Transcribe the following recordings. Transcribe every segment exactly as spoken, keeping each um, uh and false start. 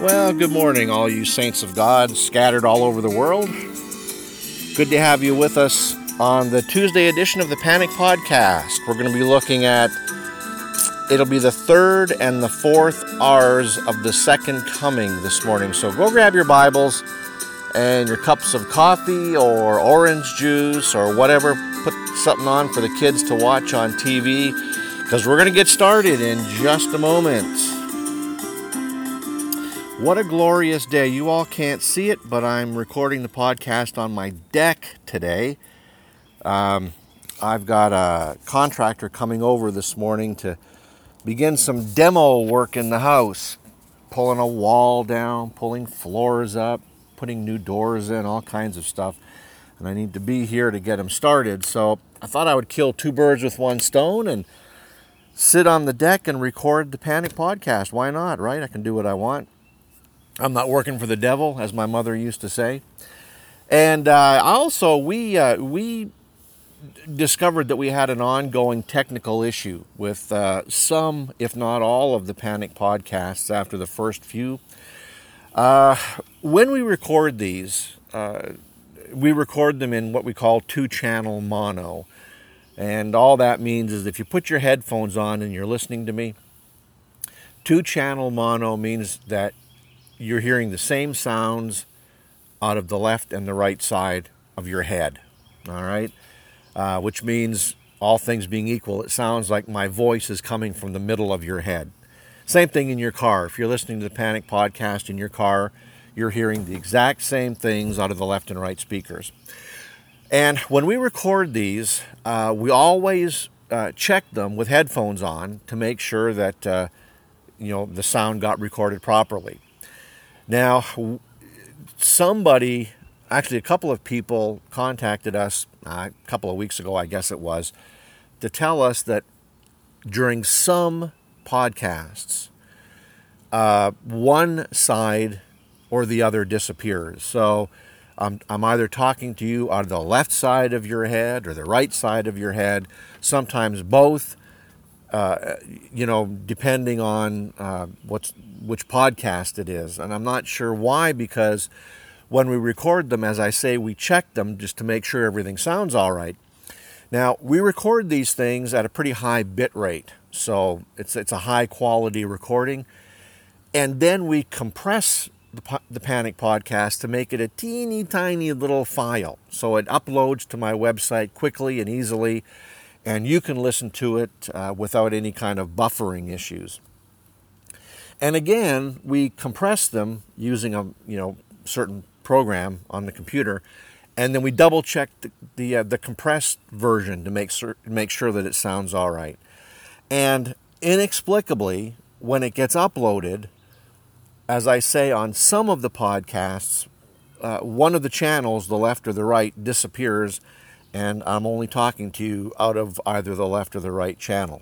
Well, good morning, all you saints of God scattered all over the world. Good to have you with us on the Tuesday edition of the Panic Podcast. We're going to be looking at, it'll be the third and the fourth R's of the second coming this morning. So go grab your Bibles and your cups of coffee or orange juice or whatever. Put something on for the kids to watch on T V, because we're going to get started in just a moment. What a glorious day. You all can't see it, but I'm recording the podcast on my deck today. Um, I've got a contractor coming over this morning to begin some demo work in the house. Pulling a wall down, pulling floors up, putting new doors in, all kinds of stuff. And I need to be here to get him started. So I thought I would kill two birds with one stone and sit on the deck and record the Panic Podcast. Why not, right? I can do what I want. I'm not working for the devil, as my mother used to say. And uh, also, we uh, we discovered that we had an ongoing technical issue with uh, some, if not all, of the Panic podcasts after the first few. Uh, when we record these, uh, we record them in what we call two-channel mono. And all that means is if you put your headphones on and you're listening to me, two-channel mono means that you're hearing the same sounds out of the left and the right side of your head, all right? Uh, which means, all things being equal, it sounds like my voice is coming from the middle of your head. Same thing in your car. If you're listening to the Panic Podcast in your car, you're hearing the exact same things out of the left and right speakers. And when we record these, uh, we always uh, check them with headphones on to make sure that uh, you know the sound got recorded properly. Now, somebody, actually a couple of people contacted us uh, a couple of weeks ago, I guess it was, to tell us that during some podcasts, uh, one side or the other disappears. So um, I'm either talking to you out of the left side of your head or the right side of your head, sometimes both. Uh, you know, depending on uh, what's which podcast it is. And I'm not sure why, because when we record them, as I say, we check them just to make sure everything sounds all right. Now, we record these things at a pretty high bit rate, so it's it's a high quality recording. And then we compress the, the Panic Podcast to make it a teeny tiny little file. So it uploads to my website quickly and easily, and you can listen to it uh, without any kind of buffering issues. And again, we compress them using a you know certain program on the computer, and then we double check the the, uh, the compressed version to make sur- make sure that it sounds all right. And inexplicably, when it gets uploaded, as I say, on some of the podcasts, uh, one of the channels, the left or the right, disappears, and I'm only talking to you out of either the left or the right channel.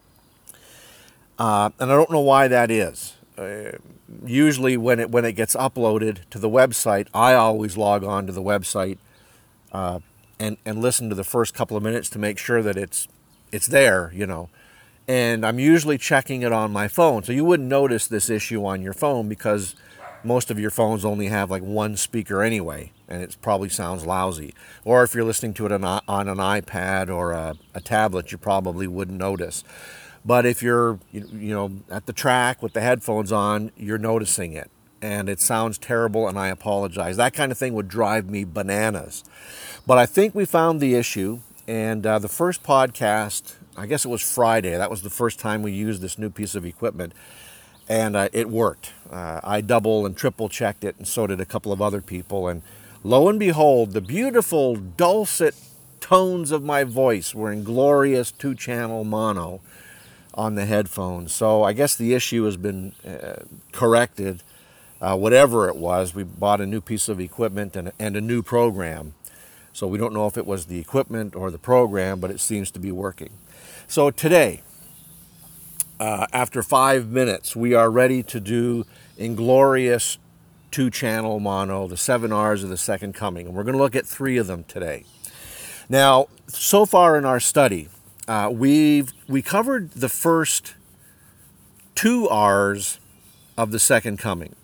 Uh, and I don't know why that is. Uh, usually when it when it gets uploaded to the website, I always log on to the website uh, and, and listen to the first couple of minutes to make sure that it's it's there, you know. And I'm usually checking it on my phone. So you wouldn't notice this issue on your phone because most of your phones only have like one speaker anyway, and it probably sounds lousy. Or if you're listening to it on, on an iPad or a, a tablet, you probably wouldn't notice. But if you're, you, you know, at the track with the headphones on, you're noticing it. And it sounds terrible, and I apologize. That kind of thing would drive me bananas. But I think we found the issue, and uh, the first podcast, I guess it was Friday, that was the first time we used this new piece of equipment. And uh, it worked. Uh, I double and triple checked it, and so did a couple of other people. And lo and behold, the beautiful dulcet tones of my voice were in glorious two-channel mono on the headphones. So I guess the issue has been uh, corrected. Uh, whatever it was, we bought a new piece of equipment and, and a new program. So we don't know if it was the equipment or the program, but it seems to be working. So today, Uh, after five minutes, we are ready to do inglorious two-channel mono, the seven R's of the second coming. And we're going to look at three of them today. Now, so far in our study, uh, we've we covered the first two R's of the second coming.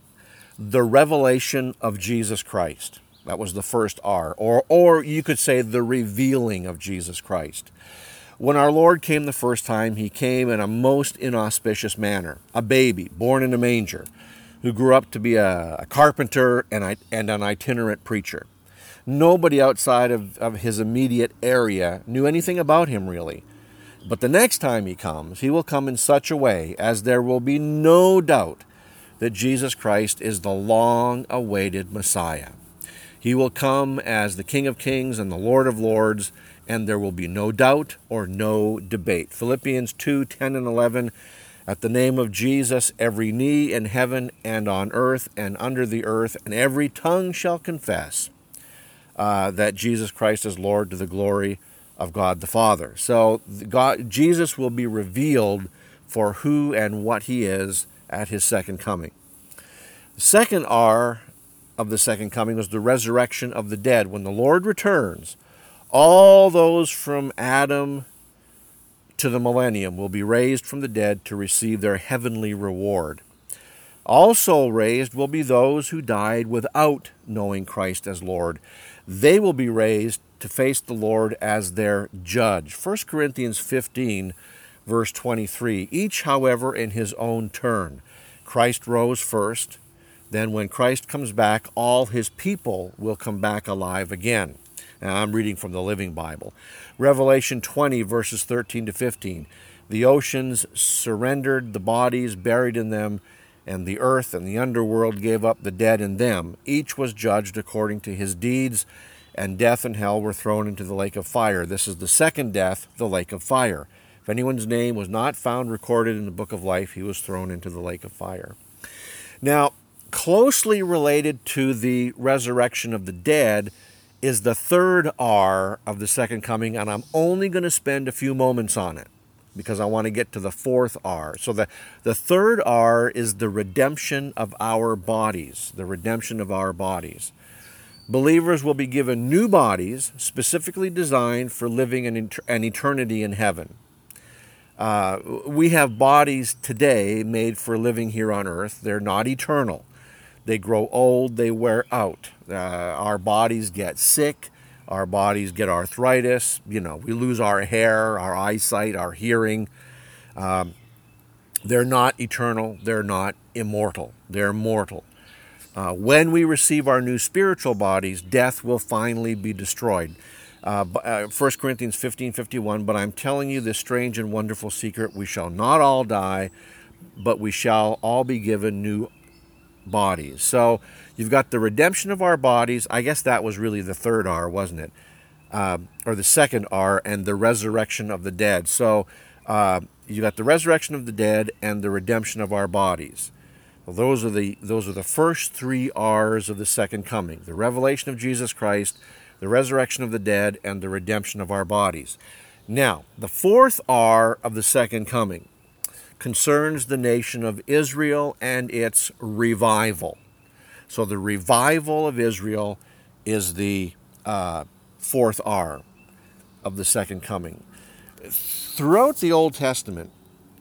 the revelation of Jesus Christ. That was the first R. Or, or you could say the revealing of Jesus Christ. When our Lord came the first time, he came in a most inauspicious manner. A baby born in a manger who grew up to be a, a carpenter and, and an itinerant preacher. Nobody outside of, of his immediate area knew anything about him, really. But the next time he comes, he will come in such a way as there will be no doubt that Jesus Christ is the long-awaited Messiah. He will come as the King of Kings and the Lord of Lords, and there will be no doubt or no debate. Philippians two, ten and eleven, at the name of Jesus, every knee in heaven and on earth and under the earth, and every tongue shall confess uh, that Jesus Christ is Lord, to the glory of God the Father. So God, Jesus will be revealed for who and what he is at his second coming. The second R of the second coming was the resurrection of the dead. When the Lord returns, all those from Adam to the millennium will be raised from the dead to receive their heavenly reward. Also raised will be those who died without knowing Christ as Lord. They will be raised to face the Lord as their judge. First Corinthians fifteen, verse twenty-three, each, however, in his own turn. Christ rose first. Then when Christ comes back, all his people will come back alive again. Now, I'm reading from the Living Bible. Revelation twenty, verses thirteen to fifteen. The oceans surrendered the bodies buried in them, and the earth and the underworld gave up the dead in them. Each was judged according to his deeds, and death and hell were thrown into the lake of fire. This is the second death, the lake of fire. If anyone's name was not found recorded in the book of life, he was thrown into the lake of fire. Now, closely related to the resurrection of the dead is the third R of the second coming, and I'm only going to spend a few moments on it because I want to get to the fourth R. So the, the third R is the redemption of our bodies, the redemption of our bodies. Believers will be given new bodies specifically designed for living an, an eternity in heaven. Uh, we have bodies today made for living here on earth. They're not eternal. They grow old, they wear out. Uh, our bodies get sick, our bodies get arthritis, you know, we lose our hair, our eyesight, our hearing. Um, they're not eternal, they're not immortal, they're mortal. Uh, when we receive our new spiritual bodies, death will finally be destroyed. Uh, uh, First Corinthians fifteen fifty-one, but I'm telling you this strange and wonderful secret, we shall not all die, but we shall all be given new bodies. So you've got the redemption of our bodies. I guess that was really the third R, wasn't it? Uh, or the second R, and the resurrection of the dead. So uh, you got the resurrection of the dead and the redemption of our bodies. Well, those are the those are the first three R's of the second coming: the revelation of Jesus Christ, the resurrection of the dead, and the redemption of our bodies. Now, the fourth R of the second coming concerns the nation of Israel and its revival. So the revival of Israel is the uh, fourth R of the second coming. Throughout the Old Testament,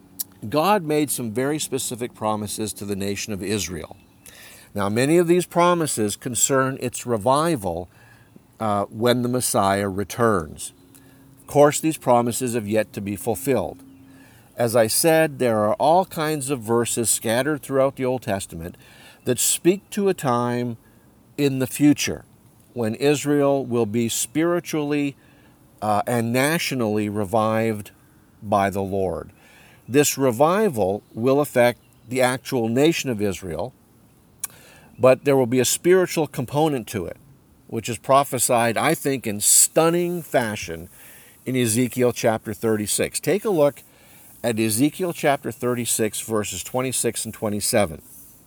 God made some very specific promises to the nation of Israel. Now, many of these promises concern its revival uh, when the Messiah returns. Of course, these promises have yet to be fulfilled. As I said, there are all kinds of verses scattered throughout the Old Testament that speak to a time in the future when Israel will be spiritually uh, and nationally revived by the Lord. This revival will affect the actual nation of Israel, but there will be a spiritual component to it, which is prophesied, I think, in stunning fashion in Ezekiel chapter thirty-six. Take a look at Ezekiel chapter thirty-six, verses twenty-six and twenty-seven.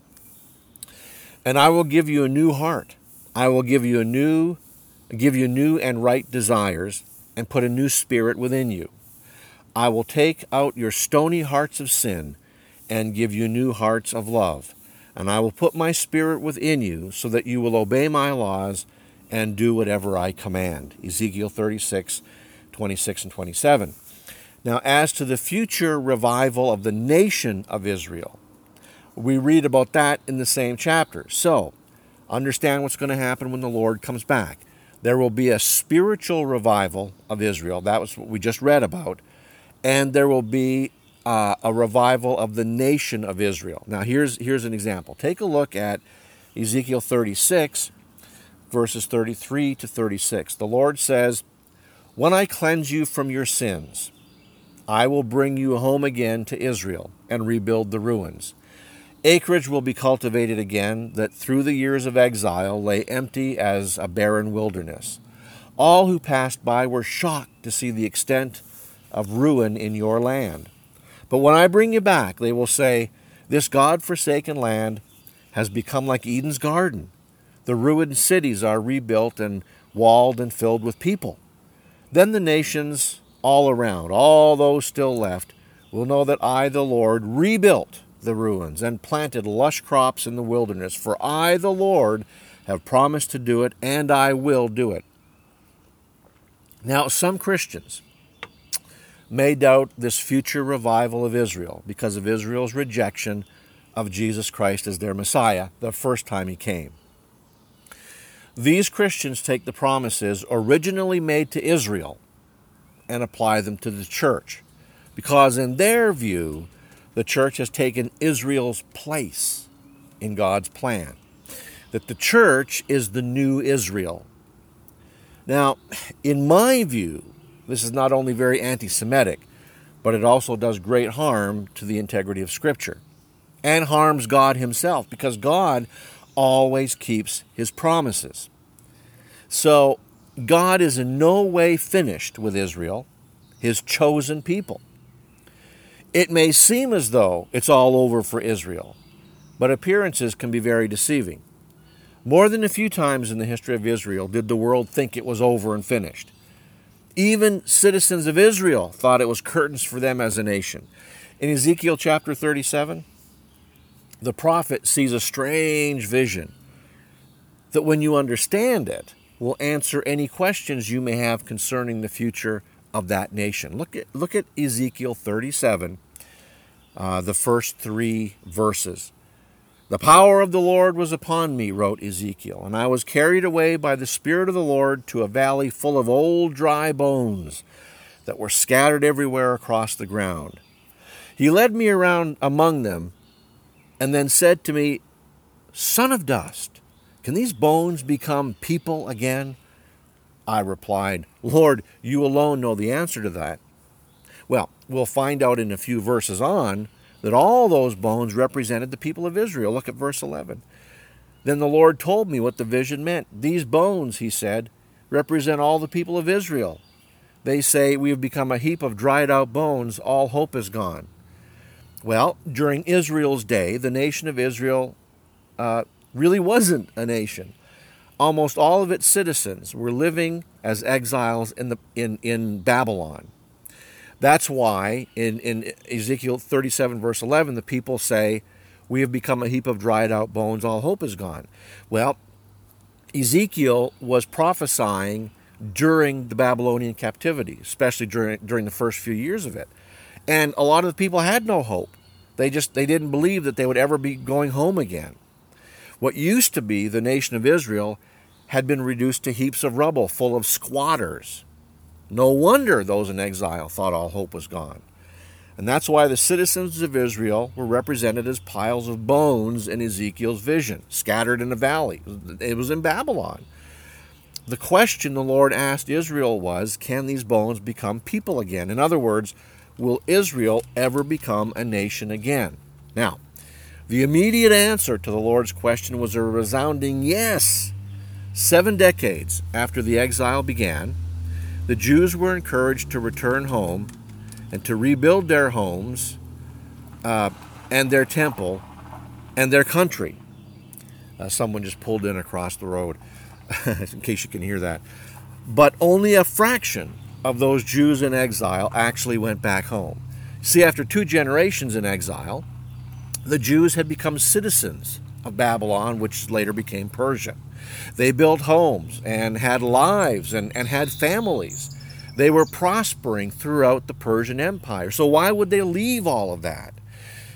And I will give you a new heart. I will give you a new, give you new and right desires, and put a new spirit within you. I will take out your stony hearts of sin, and give you new hearts of love. And I will put my spirit within you, so that you will obey my laws and do whatever I command. Ezekiel thirty-six, twenty-six and twenty-seven. Now, as to the future revival of the nation of Israel, We read about that in the same chapter. So, understand what's going to happen when the Lord comes back. There will be a spiritual revival of Israel. That was what we just read about. And there will be uh, a revival of the nation of Israel. Now, here's, here's an example. Take a look at Ezekiel thirty-six, verses thirty-three to thirty-six. The Lord says, "When I cleanse you from your sins, I will bring you home again to Israel and rebuild the ruins. Acreage will be cultivated again, that through the years of exile lay empty as a barren wilderness. All who passed by were shocked to see the extent of ruin in your land. But when I bring you back, they will say, 'This God-forsaken land has become like Eden's garden. The ruined cities are rebuilt and walled and filled with people.' Then the nations all around, all those still left, will know that I, the Lord, rebuilt the ruins and planted lush crops in the wilderness. For I, the Lord, have promised to do it, and I will do it." Now, some Christians may doubt this future revival of Israel because of Israel's rejection of Jesus Christ as their Messiah the first time he came. These Christians take the promises originally made to Israel and apply them to the church, because in their view, the church has taken Israel's place in God's plan, that the church is the new Israel. Now, in my view, this is not only very anti-Semitic, but it also does great harm to the integrity of Scripture and harms God himself, because God always keeps his promises. So, God is in no way finished with Israel, his chosen people. It may seem as though it's all over for Israel, but appearances can be very deceiving. More than a few times in the history of Israel did the world think it was over and finished. Even citizens of Israel thought it was curtains for them as a nation. In Ezekiel chapter thirty-seven, the prophet sees a strange vision that, when you understand it, will answer any questions you may have concerning the future of that nation. Look at, look at Ezekiel thirty-seven, uh, the first three verses. "The power of the Lord was upon me," wrote Ezekiel, "and I was carried away by the Spirit of the Lord to a valley full of old dry bones that were scattered everywhere across the ground. He led me around among them and then said to me, 'Son of dust, can these bones become people again?' I replied, 'Lord, you alone know the answer to that.'" Well, we'll find out in a few verses on that all those bones represented the people of Israel. Look at verse eleven. "Then the Lord told me what the vision meant. 'These bones,' he said, 'represent all the people of Israel. They say, we have become a heap of dried out bones. All hope is gone.'" Well, during Israel's day, the nation of Israel uh, really wasn't a nation. Almost all of its citizens were living as exiles in the in, in Babylon. That's why in, in Ezekiel thirty-seven, verse eleven, the people say, "We have become a heap of dried out bones, all hope is gone." Well, Ezekiel was prophesying during the Babylonian captivity, especially during, during the first few years of it. And a lot of the people had no hope. They just they didn't believe that they would ever be going home again. What used to be the nation of Israel had been reduced to heaps of rubble full of squatters. No wonder those in exile thought all hope was gone. And that's why the citizens of Israel were represented as piles of bones in Ezekiel's vision, scattered in a valley. It was in Babylon. The question the Lord asked Israel was, can these bones become people again? In other words, will Israel ever become a nation again? Now, the immediate answer to the Lord's question was a resounding yes. Seven decades after the exile began, the Jews were encouraged to return home and to rebuild their homes uh, and their temple and their country. Uh, someone just pulled in across the road, in case you can hear that. But only a fraction of those Jews in exile actually went back home. See, after two generations in exile, the Jews had become citizens of Babylon, which later became Persia. They built homes and had lives and, and had families. They were prospering throughout the Persian Empire. So why would they leave all of that?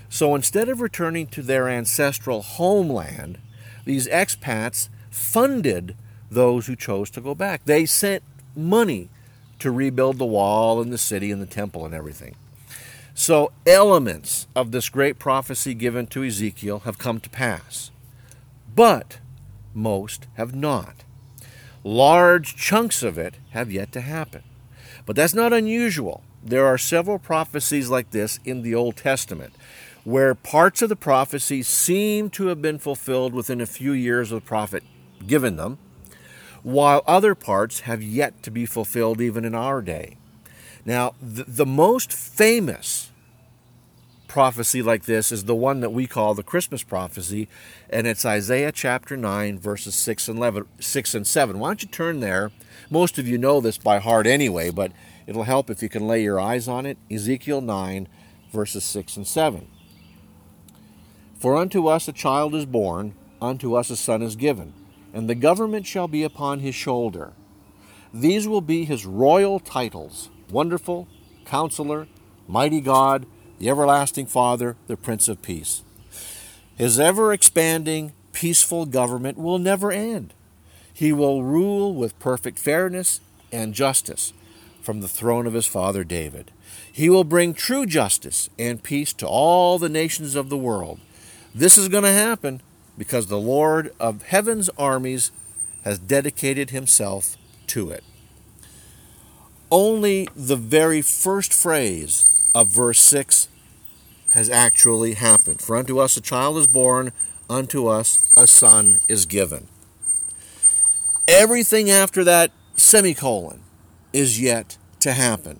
So instead of returning to their ancestral homeland, these expats funded those who chose to go back. They sent money to rebuild the wall and the city and the temple and everything. So elements of this great prophecy given to Ezekiel have come to pass, but most have not. Large chunks of it have yet to happen. But that's not unusual. There are several prophecies like this in the Old Testament, where parts of the prophecy seem to have been fulfilled within a few years of the prophet given them, while other parts have yet to be fulfilled even in our day. Now, the, the most famous prophecy like this is the one that we call the Christmas prophecy, and it's Isaiah chapter nine, verses six and eleven, six and seven. Why don't you turn there? Most of you know this by heart anyway, but it'll help if you can lay your eyes on it. Ezekiel nine, verses six and seven. For unto us a child is born, unto us a son is given, and the government shall be upon his shoulder. These will be his royal titles: Wonderful, Counselor, Mighty God, the Everlasting Father, the Prince of Peace. His ever-expanding, peaceful government will never end. He will rule with perfect fairness and justice from the throne of his father David. He will bring true justice and peace to all the nations of the world. This is going to happen because the Lord of heaven's armies has dedicated himself to it. Only the very first phrase of verse six has actually happened. For unto us a child is born, unto us a son is given. Everything after that semicolon is yet to happen.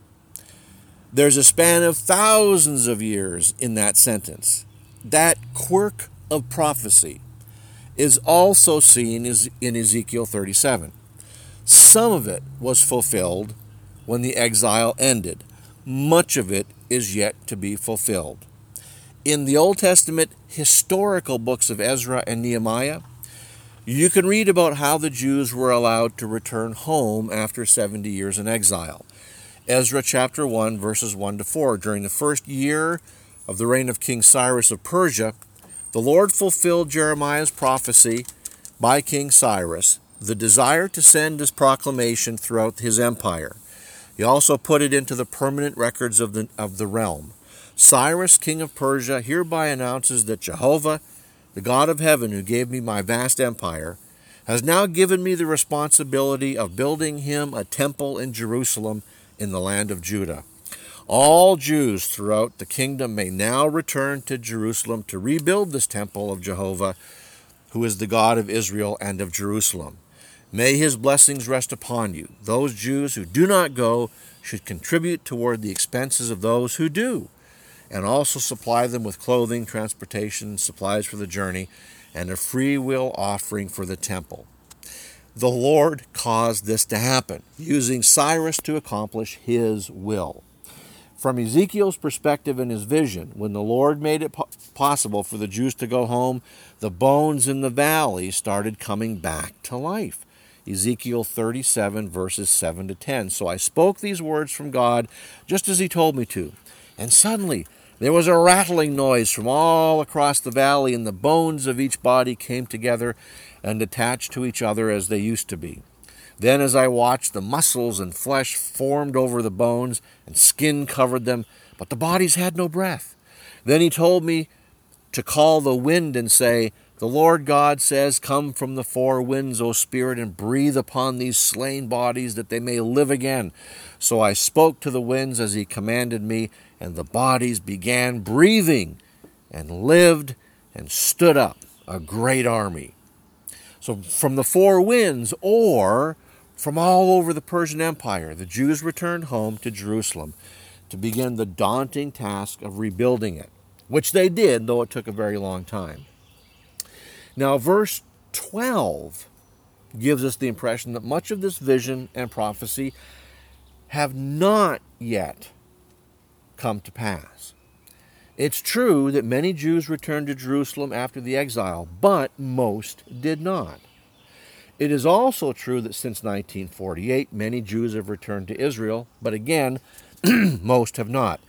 There's a span of thousands of years in that sentence. That quirk of prophecy is also seen in Ezekiel thirty-seven. Some of it was fulfilled when the exile ended. Much of it is yet to be fulfilled. In the Old Testament historical books of Ezra and Nehemiah, you can read about how the Jews were allowed to return home after seventy years in exile. Ezra chapter one, verses one to four. During the first year of the reign of King Cyrus of Persia, the Lord fulfilled Jeremiah's prophecy by King Cyrus, the desire to send his proclamation throughout his empire. He also put it into the permanent records of the, of the realm. Cyrus, king of Persia, hereby announces that Jehovah, the God of heaven who gave me my vast empire, has now given me the responsibility of building him a temple in Jerusalem in the land of Judah. All Jews throughout the kingdom may now return to Jerusalem to rebuild this temple of Jehovah, who is the God of Israel and of Jerusalem. May his blessings rest upon you. Those Jews who do not go should contribute toward the expenses of those who do, and also supply them with clothing, transportation, supplies for the journey, and a free will offering for the temple. The Lord caused this to happen, using Cyrus to accomplish his will. From Ezekiel's perspective and his vision, when the Lord made it po- possible for the Jews to go home, the bones in the valley started coming back to life. Ezekiel thirty-seven, verses seven to ten. So I spoke these words from God, just as he told me to. And suddenly there was a rattling noise from all across the valley, and the bones of each body came together and attached to each other as they used to be. Then as I watched, the muscles and flesh formed over the bones, and skin covered them, but the bodies had no breath. Then he told me to call the wind and say, The Lord God says, Come from the four winds, O Spirit, and breathe upon these slain bodies, that they may live again. So I spoke to the winds as he commanded me, and the bodies began breathing, and lived, and stood up, a great army. So from the four winds, or from all over the Persian Empire, the Jews returned home to Jerusalem to begin the daunting task of rebuilding it, which they did, though it took a very long time. Now, verse twelve gives us the impression that much of this vision and prophecy have not yet come to pass. It's true that many Jews returned to Jerusalem after the exile, but most did not. It is also true that since nineteen forty-eight, many Jews have returned to Israel, but again, most have not.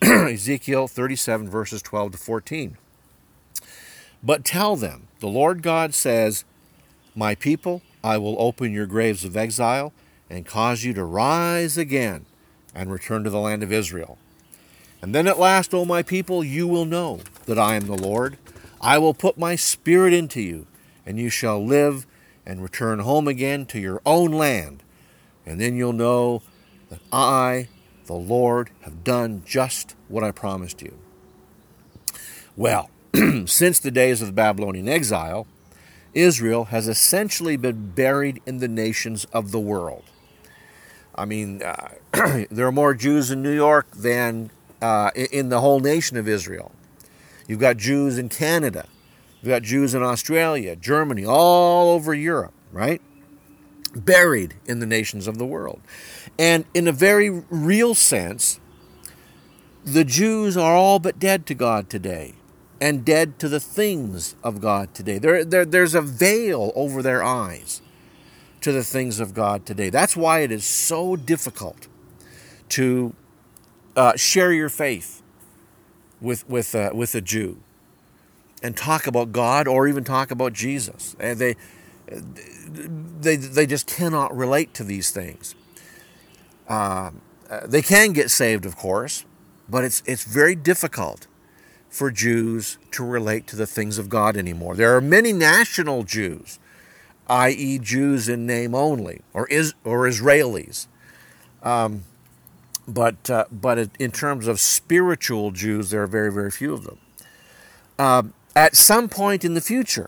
Ezekiel thirty-seven, verses twelve to fourteen. But tell them, the Lord God says, my people, I will open your graves of exile and cause you to rise again and return to the land of Israel. And then at last, O my people, you will know that I am the Lord. I will put my spirit into you, and you shall live and return home again to your own land. And then you'll know that I, the Lord, have done just what I promised you. Well, since the days of the Babylonian exile, Israel has essentially been buried in the nations of the world. I mean, uh, there are more Jews in New York than uh, in the whole nation of Israel. You've got Jews in Canada. You've got Jews in Australia, Germany, all over Europe, right? Buried in the nations of the world. And in a very real sense, the Jews are all but dead to God today, and dead to the things of God today. There, there, there's a veil over their eyes to the things of God today. That's why it is so difficult to uh, share your faith with with uh, with a Jew and talk about God or even talk about Jesus. And they they they just cannot relate to these things. Uh, they can get saved, of course, but it's it's very difficult for Jews to relate to the things of God anymore. There are many national Jews, that is Jews in name only, or is or Israelis. Um, but uh, but in terms of spiritual Jews, there are very, very few of them. Uh, at some point in the future,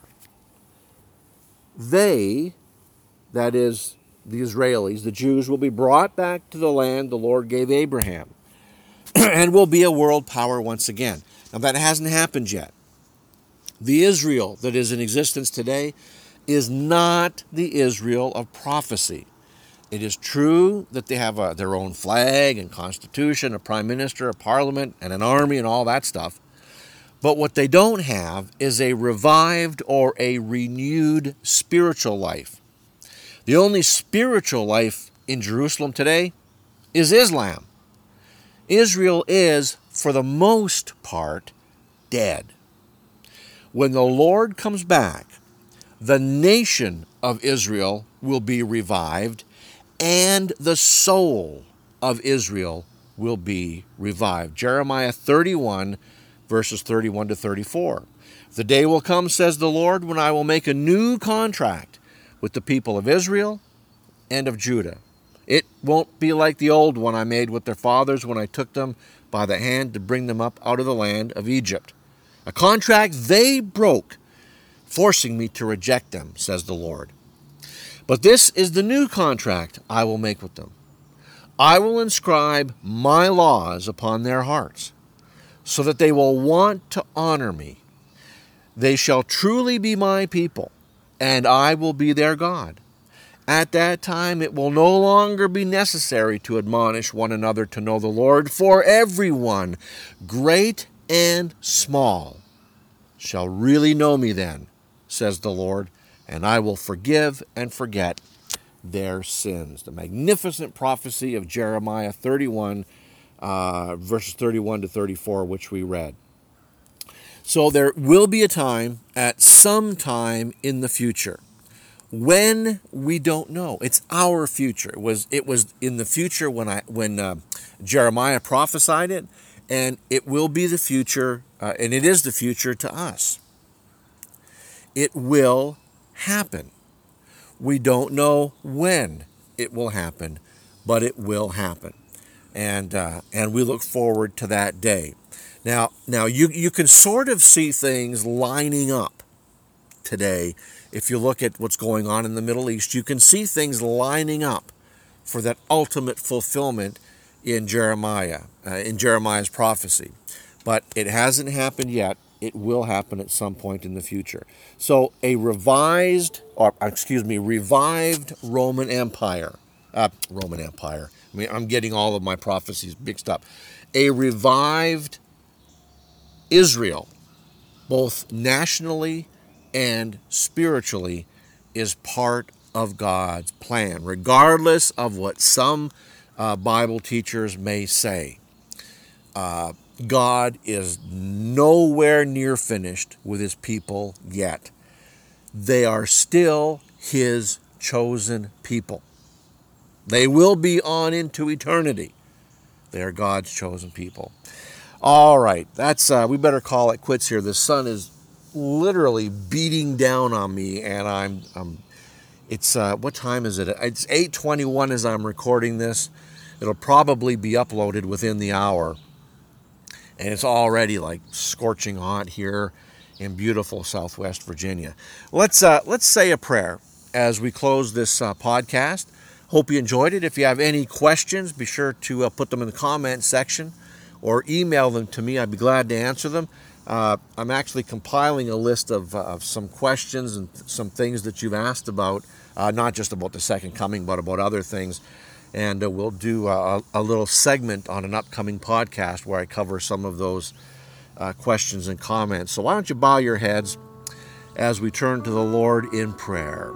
they, that is the Israelis, the Jews, will be brought back to the land the Lord gave Abraham and will be a world power once again. Now, that hasn't happened yet. The Israel that is in existence today is not the Israel of prophecy. It is true that they have a, their own flag and constitution, a prime minister, a parliament, and an army and all that stuff. But what they don't have is a revived or a renewed spiritual life. The only spiritual life in Jerusalem today is Islam. Israel is, for the most part, dead. When the Lord comes back, the nation of Israel will be revived, and the soul of Israel will be revived. Jeremiah thirty-one, verses thirty-one to thirty-four. The day will come, says the Lord, when I will make a new contract with the people of Israel and of Judah. It won't be like the old one I made with their fathers when I took them by the hand to bring them up out of the land of Egypt. A contract they broke, forcing me to reject them, says the Lord. But this is the new contract I will make with them. I will inscribe my laws upon their hearts, so that they will want to honor me. They shall truly be my people, and I will be their God. At that time it will no longer be necessary to admonish one another to know the Lord, for everyone, great and small, shall really know me then, says the Lord, and I will forgive and forget their sins. The magnificent prophecy of Jeremiah thirty-one, uh, verses thirty-one to thirty-four, which we read. So there will be a time at some time in the future. When, we don't know. It's our future. It was it was in the future when I when uh, Jeremiah prophesied it, and it will be the future, uh, and it is the future to us. It will happen. We don't know when it will happen, but it will happen, and uh, and we look forward to that day. Now, now you you can sort of see things lining up today. If you look at what's going on in the Middle East, you can see things lining up for that ultimate fulfillment in Jeremiah, uh, in Jeremiah's prophecy. But it hasn't happened yet. It will happen at some point in the future. So a revised, or excuse me, revived Roman Empire, uh, Roman Empire. I mean, I'm getting all of my prophecies mixed up. A revived Israel, both nationally and spiritually, is part of God's plan, regardless of what some uh, Bible teachers may say. Uh, God is nowhere near finished with his people yet. They are still his chosen people. They will be on into eternity. They are God's chosen people. All right, that's uh, we better call it quits here. The sun is literally beating down on me, and I'm, I'm it's uh, what time is it? It's eight twenty-one as I'm recording this. It'll probably be uploaded within the hour, and it's already like scorching hot here in beautiful Southwest Virginia. Let's uh, let's say a prayer as we close this uh, podcast. Hope you enjoyed it. If you have any questions, be sure to uh, put them in the comment section or email them to me. I'd be glad to answer them. Uh, I'm actually compiling a list of, uh, of some questions and th- some things that you've asked about, uh, not just about the second coming, but about other things. And uh, we'll do a, a little segment on an upcoming podcast where I cover some of those uh, questions and comments. So why don't you bow your heads as we turn to the Lord in prayer.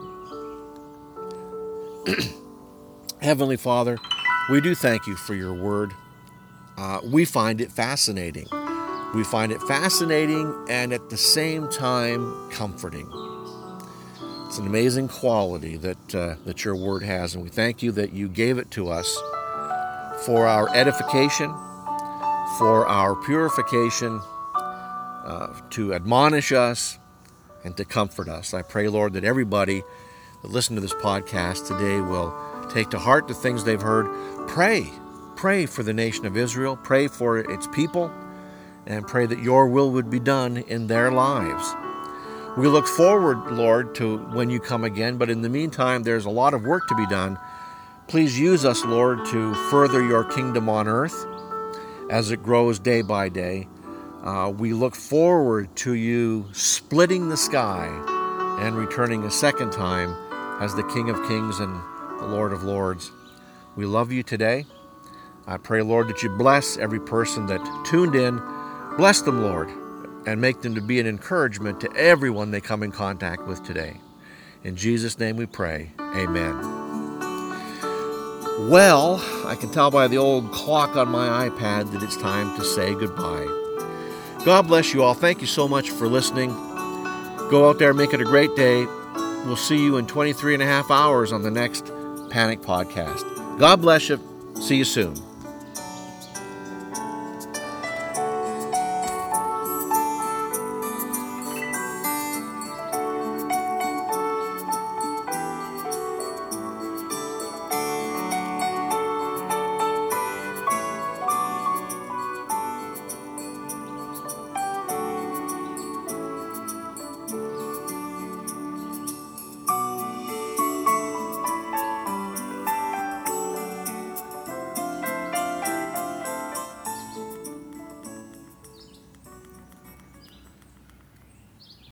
Heavenly Father, we do thank you for your word. Uh, we find it fascinating. We find it fascinating and at the same time comforting. It's an amazing quality that uh, that your word has, and we thank you that you gave it to us for our edification, for our purification, uh, to admonish us, and to comfort us. I pray, Lord, that everybody that listens to this podcast today will take to heart the things they've heard. Pray. Pray for the nation of Israel. Pray for its people. And pray that your will would be done in their lives. We look forward, Lord, to when you come again. But in the meantime, there's a lot of work to be done. Please use us, Lord, to further your kingdom on earth as it grows day by day. Uh, we look forward to you splitting the sky and returning a second time as the King of Kings and the Lord of Lords. We love you today. I pray, Lord, that you bless every person that tuned in. Bless them, Lord, and make them to be an encouragement to everyone they come in contact with today. In Jesus' name we pray. Amen. Well, I can tell by the old clock on my iPad that it's time to say goodbye. God bless you all. Thank you so much for listening. Go out there, make it a great day. We'll see you in twenty-three and a half hours on the next Panic Podcast. God bless you. See you soon.